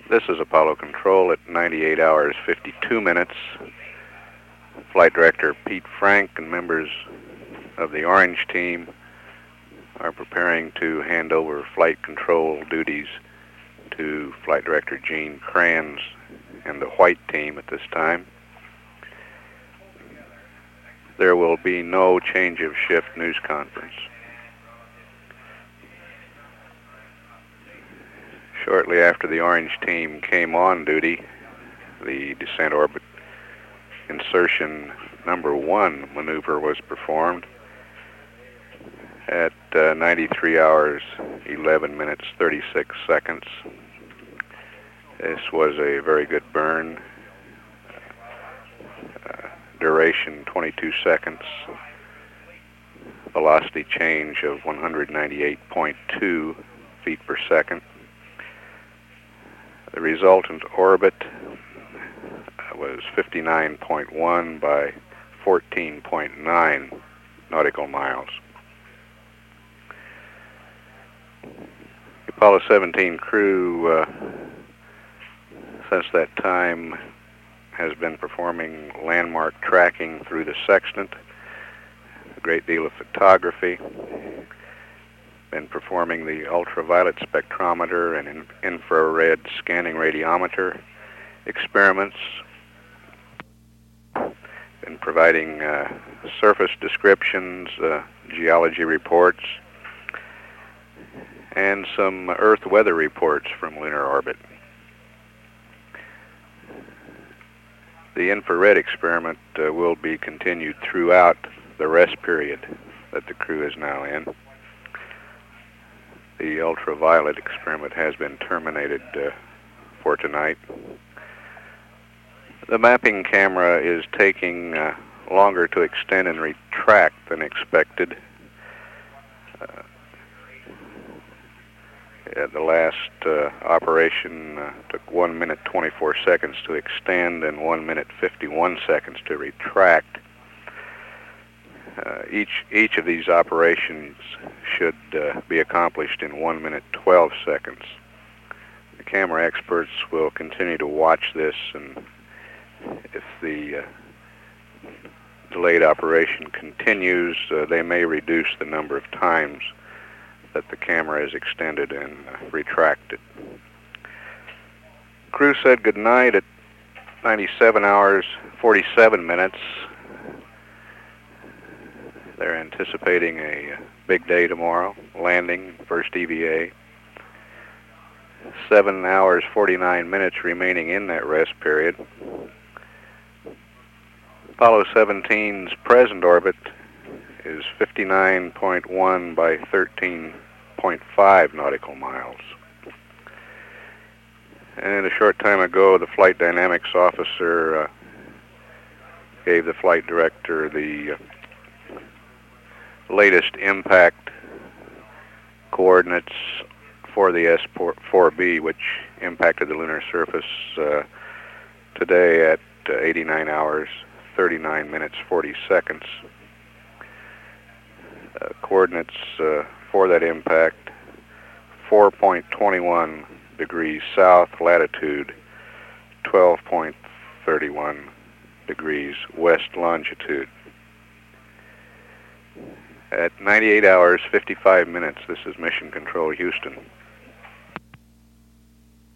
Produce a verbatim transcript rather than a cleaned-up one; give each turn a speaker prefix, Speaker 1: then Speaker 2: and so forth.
Speaker 1: This is Apollo Control at ninety-eight hours fifty-two minutes. Flight Director Pete Frank and members of the Orange team are preparing to hand over flight control duties to Flight Director Gene Kranz and the White team at this time. There will be no change of shift news conference. Shortly after the Orange team came on duty, the descent orbit insertion number one maneuver was performed at uh, ninety-three hours, eleven minutes, thirty-six seconds. This was a very good burn. Uh, duration twenty-two seconds. Velocity change of one hundred ninety-eight point two feet per second. The resultant orbit was fifty-nine point one by fourteen point nine nautical miles. The Apollo seventeen crew, uh, since that time, has been performing landmark tracking through the sextant, a great deal of photography, been performing the ultraviolet spectrometer and in infrared scanning radiometer experiments, been providing uh, surface descriptions, uh, geology reports, and some Earth weather reports from lunar orbit. The infrared experiment uh, will be continued throughout the rest period that the crew is now in. The ultraviolet experiment has been terminated uh, for tonight. The mapping camera is taking uh, longer to extend and retract than expected. Uh, the last uh, operation uh, took one minute twenty-four seconds to extend and one minute fifty-one seconds to retract. Uh, each each of these operations should uh, be accomplished in one minute twelve seconds. The camera experts will continue to watch this, and if the uh, delayed operation continues, uh, they may reduce the number of times that the camera is extended and uh, retracted. Crew said goodnight at ninety-seven hours forty-seven minutes. They're anticipating a big day tomorrow, landing, first E V A. seven hours forty-nine minutes remaining in that rest period. Apollo seventeen's present orbit is fifty-nine point one by thirteen point five nautical miles. And a short time ago, the flight dynamics officer uh, gave the flight director the uh, latest impact coordinates for the S four B, which impacted the lunar surface uh, today at uh, eighty-nine hours, thirty-nine minutes, forty seconds. Uh, coordinates uh, for that impact, four point two one degrees south latitude, twelve point three one degrees west longitude. At ninety-eight hours, fifty-five minutes, this is Mission Control Houston.